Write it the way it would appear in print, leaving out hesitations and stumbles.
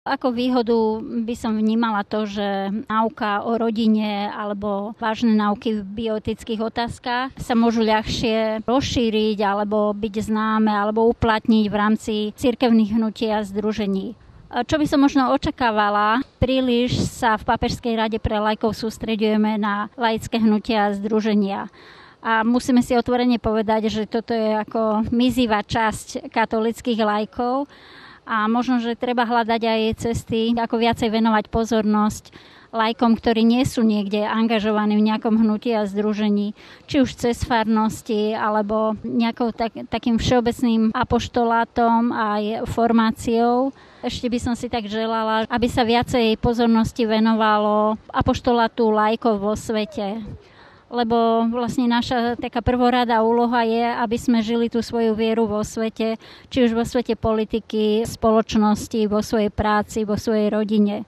Ako výhodu by som vnímala to, že náuka o rodine alebo vážne náuky v bioetických otázkach sa môžu ľahšie rozšíriť alebo byť známe alebo uplatniť v rámci cirkevných hnutí a združení. Čo by som možno očakávala, príliš sa v Pápežskej rade pre laikov sústreďujeme na laické hnutia a združenia. A musíme si otvorene povedať, že toto je ako mizivá časť katolických laikov a možno, že treba hľadať aj cesty, ako viacej venovať pozornosť laikom, ktorí nie sú niekde angažovaní v nejakom hnutí a združení, či už cez farnosti, alebo nejakou takým všeobecným apoštolátom aj formáciou. Ešte by som si tak želala, aby sa viacej pozornosti venovalo apoštolátu laikov vo svete. Lebo vlastne naša taká prvoradá úloha je, aby sme žili tú svoju vieru vo svete, či už vo svete politiky, spoločnosti, vo svojej práci, vo svojej rodine.